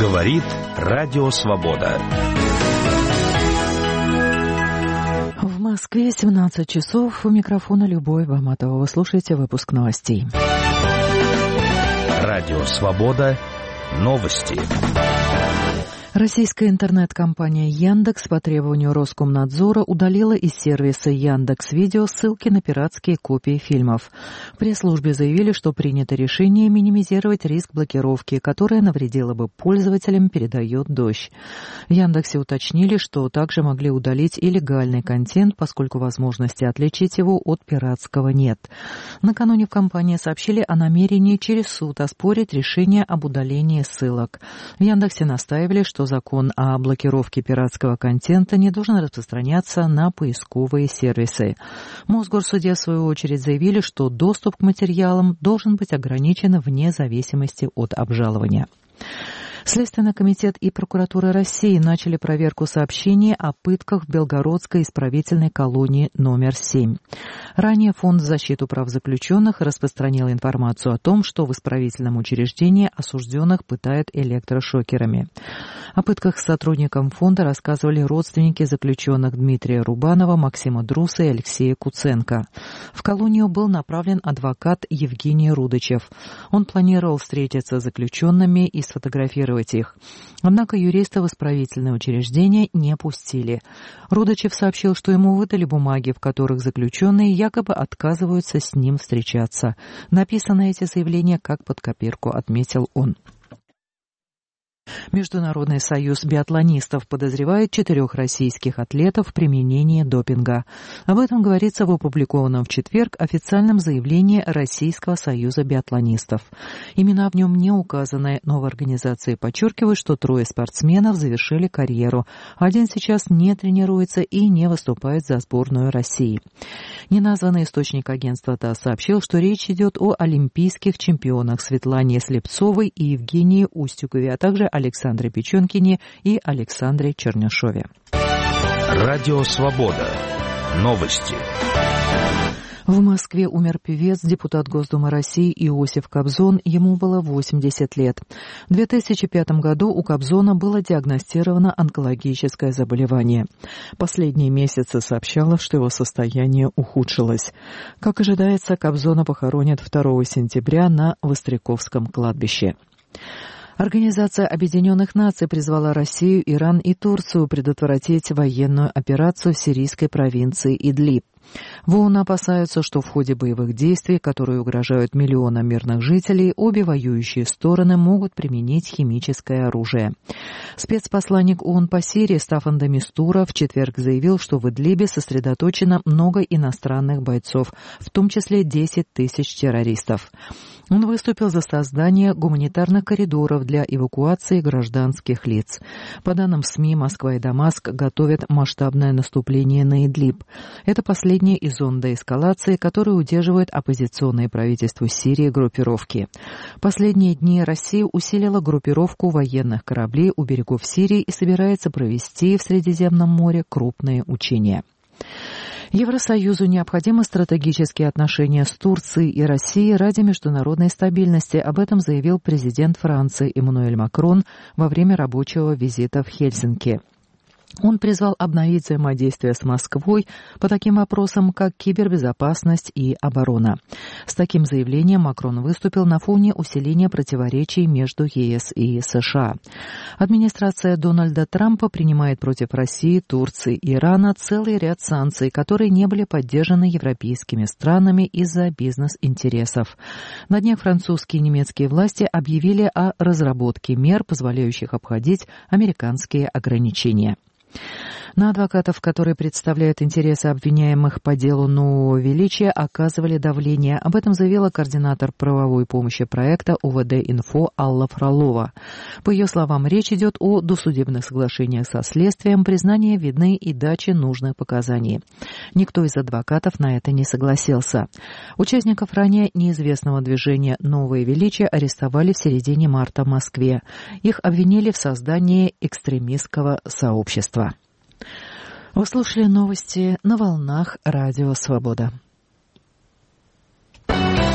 Говорит Радио Свобода. В Москве 17 часов. У микрофона Любовь Бахматова. Вы слушаете выпуск новостей. Радио Свобода. Новости. Российская интернет-компания Яндекс по требованию Роскомнадзора удалила из сервиса Яндекс.Видео ссылки на пиратские копии фильмов. В пресс-службе заявили, что принято решение минимизировать риск блокировки, которая навредила бы пользователям, передает Дождь. В Яндексе уточнили, что также могли удалить и легальный контент, поскольку возможности отличить его от пиратского нет. Накануне в компании сообщили о намерении через суд оспорить решение об удалении ссылок. В Яндексе настаивали, что закон о блокировке пиратского контента не должен распространяться на поисковые сервисы. В Мосгорсуде, в свою очередь, заявили, что доступ к материалам должен быть ограничен вне зависимости от обжалования. Следственный комитет и прокуратура России начали проверку сообщений о пытках в Белгородской исправительной колонии номер 7. Ранее Фонд защиты прав заключенных распространил информацию о том, что в исправительном учреждении осужденных пытают электрошокерами. О пытках сотрудникам фонда рассказывали родственники заключенных Дмитрия Рубанова, Максима Друса и Алексея Куценко. В колонию был направлен адвокат Евгений Рудычев. Он планировал встретиться с заключенными и сфотографировать их. Однако юриста в исправительное учреждение не пустили. Рудычев сообщил, что ему выдали бумаги, в которых заключенные якобы отказываются с ним встречаться. Написаны эти заявления как под копирку, отметил он. Международный союз биатлонистов подозревает 4 российских атлетов в применении допинга. Об этом говорится в опубликованном в четверг официальном заявлении Российского союза биатлонистов. Имена в нем не указаны, но в организации подчеркивают, что 3 спортсменов завершили карьеру. Один сейчас не тренируется и не выступает за сборную России. Неназванный источник агентства ТАСС сообщил, что речь идет о олимпийских чемпионах Светлане Слепцовой и Евгении Устюгове, а также Александре Печенкине и Александре Чернышове. Радио Свобода. Новости. В Москве умер певец, депутат Госдумы России Иосиф Кобзон. Ему было 80 лет. В 2005 году у Кобзона было диагностировано онкологическое заболевание. Последние месяцы сообщалось, что его состояние ухудшилось. Как ожидается, Кобзона похоронят 2 сентября на Востряковском кладбище. Организация Объединенных Наций призвала Россию, Иран и Турцию предотвратить военную операцию в сирийской провинции Идлиб. В ООН опасаются, что в ходе боевых действий, которые угрожают миллионам мирных жителей, обе воюющие стороны могут применить химическое оружие. Спецпосланник ООН по Сирии Стаффан де Мистура в четверг заявил, что в Идлибе сосредоточено много иностранных бойцов, в том числе 10 тысяч террористов. Он выступил за создание гуманитарных коридоров для эвакуации гражданских лиц. По данным СМИ, Москва и Дамаск готовят масштабное наступление на Идлиб. Это последняя из зон деэскалации, которую удерживают оппозиционные правительству Сирии группировки. В последние дни Россия усилила группировку военных кораблей у берегов Сирии и собирается провести в Средиземном море крупные учения. Евросоюзу необходимы стратегические отношения с Турцией и Россией ради международной стабильности. Об этом заявил президент Франции Эммануэль Макрон во время рабочего визита в Хельсинки. Он призвал обновить взаимодействие с Москвой по таким вопросам, как кибербезопасность и оборона. С таким заявлением Макрон выступил на фоне усиления противоречий между ЕС и США. Администрация Дональда Трампа принимает против России, Турции и Ирана целый ряд санкций, которые не были поддержаны европейскими странами из-за бизнес-интересов. На днях французские и немецкие власти объявили о разработке мер, позволяющих обходить американские ограничения. На адвокатов, которые представляют интересы обвиняемых по делу нового величия, оказывали давление. Об этом заявила координатор правовой помощи проекта УВД-Инфо Алла Фролова. По ее словам, речь идет о досудебных соглашениях со следствием, признании вины и даче нужных показаний. Никто из адвокатов на это не согласился. Участников ранее неизвестного движения «Новое величие» арестовали в середине марта в Москве. Их обвинили в создании экстремистского сообщества. Вы слушали новости на волнах Радио Свобода.